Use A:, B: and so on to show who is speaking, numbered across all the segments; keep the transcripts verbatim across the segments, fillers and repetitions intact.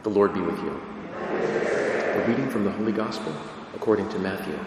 A: The Lord be with you. A reading from the Holy Gospel according to Matthew.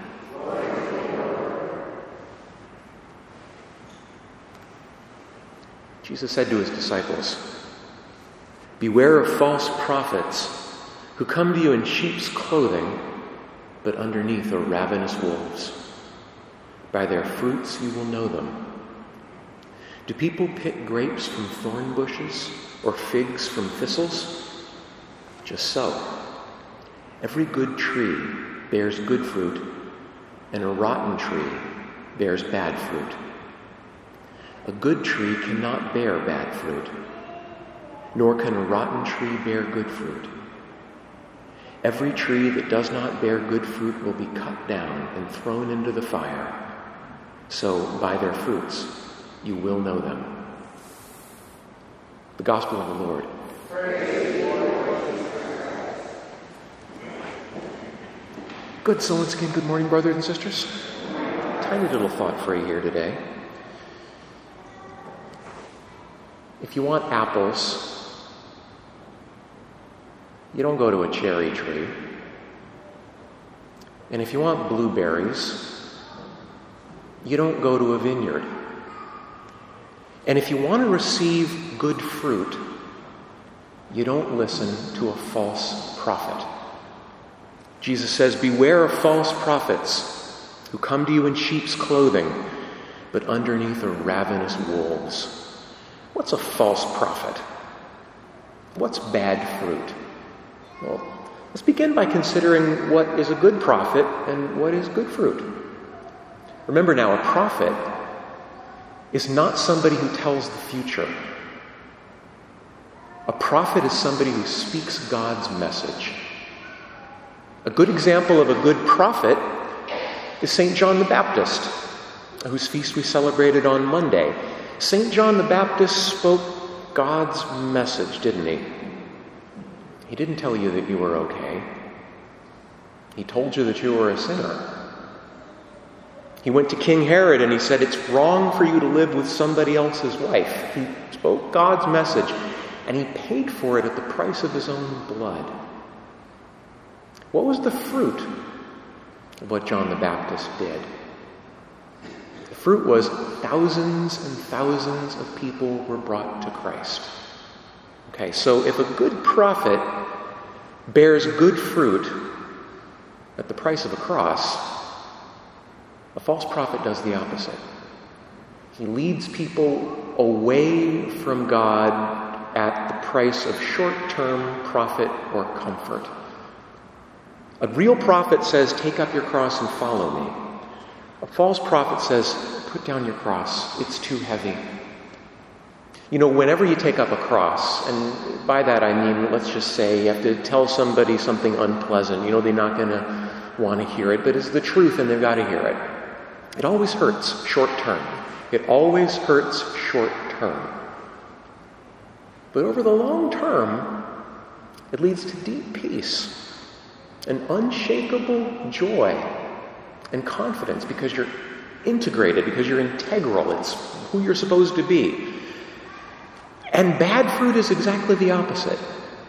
A: Jesus said to his disciples, "Beware of false prophets who come to you in sheep's clothing, but underneath are ravenous wolves. By their fruits you will know them. Do people pick grapes from thorn bushes or figs from thistles? Just so. Every good tree bears good fruit, and a rotten tree bears bad fruit. A good tree cannot bear bad fruit, nor can a rotten tree bear good fruit. Every tree that does not bear good fruit will be cut down and thrown into the fire. So by their fruits you will know them." The Gospel of the Lord.
B: Praise the Lord.
A: Good. So once again, good morning, brothers and sisters. Tiny little thought for you here today. If you want apples, you don't go to a cherry tree. And if you want blueberries, you don't go to a vineyard. And if you want to receive good fruit, you don't listen to a false prophet. Jesus says, "Beware of false prophets who come to you in sheep's clothing, but underneath are ravenous wolves." What's a false prophet? What's bad fruit? Well, let's begin by considering what is a good prophet and what is good fruit. Remember now, a prophet is not somebody who tells the future. A prophet is somebody who speaks God's message. A good example of a good prophet is Saint John the Baptist, whose feast we celebrated on Monday. Saint John the Baptist spoke God's message, didn't he? He didn't tell you that you were okay. He told you that you were a sinner. He went to King Herod and he said, "It's wrong for you to live with somebody else's wife." He spoke God's message, and he paid for it at the price of his own blood. What was the fruit of what John the Baptist did? The fruit was thousands and thousands of people were brought to Christ. Okay, so if a good prophet bears good fruit at the price of a cross, a false prophet does the opposite. He leads people away from God at the price of short-term profit or comfort. A real prophet says, "Take up your cross and follow me." A false prophet says, "Put down your cross. It's too heavy." You know, whenever you take up a cross, and by that I mean, let's just say you have to tell somebody something unpleasant. You know, they're not going to want to hear it, but it's the truth and they've got to hear it. It always hurts short term. It always hurts short term. But over the long term, it leads to deep peace, an unshakable joy and confidence because you're integrated, because you're integral. It's who you're supposed to be. And bad fruit is exactly the opposite.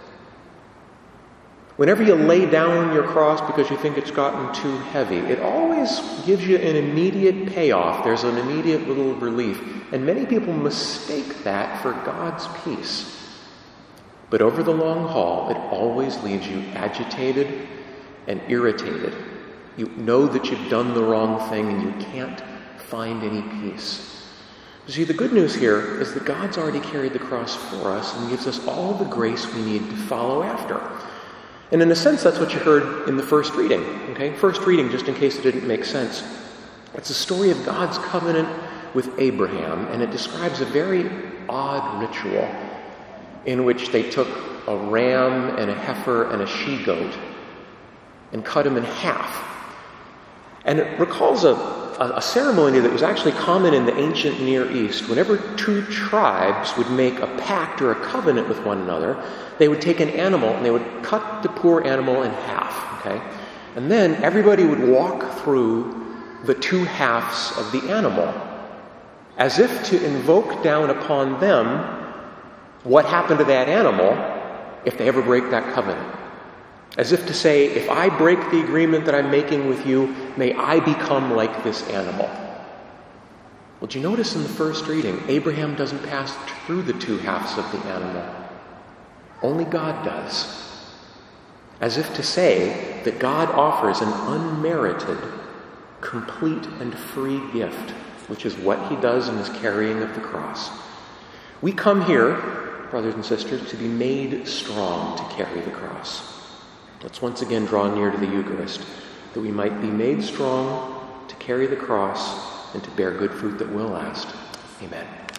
A: Whenever you lay down your cross because you think it's gotten too heavy, it always gives you an immediate payoff. There's an immediate little relief. And many people mistake that for God's peace. But over the long haul, it always leaves you agitated and irritated. You know that you've done the wrong thing and you can't find any peace. You see, the good news here is that God's already carried the cross for us and gives us all the grace we need to follow after. And in a sense, that's what you heard in the first reading. Okay, first reading, just in case it didn't make sense. It's a story of God's covenant with Abraham, and it describes a very odd ritual in which they took a ram and a heifer and a she-goat and cut them in half. And it recalls a, a, a ceremony that was actually common in the ancient Near East. Whenever two tribes would make a pact or a covenant with one another, they would take an animal and they would cut the poor animal in half, okay? And then everybody would walk through the two halves of the animal as if to invoke down upon them what happened to that animal if they ever break that covenant. As if to say, if I break the agreement that I'm making with you, may I become like this animal. Well, did you notice in the first reading, Abraham doesn't pass through the two halves of the animal. Only God does. As if to say that God offers an unmerited, complete and free gift, which is what he does in his carrying of the cross. We come here, brothers and sisters, to be made strong to carry the cross. Let's once again draw near to the Eucharist, that we might be made strong to carry the cross and to bear good fruit that will last. Amen.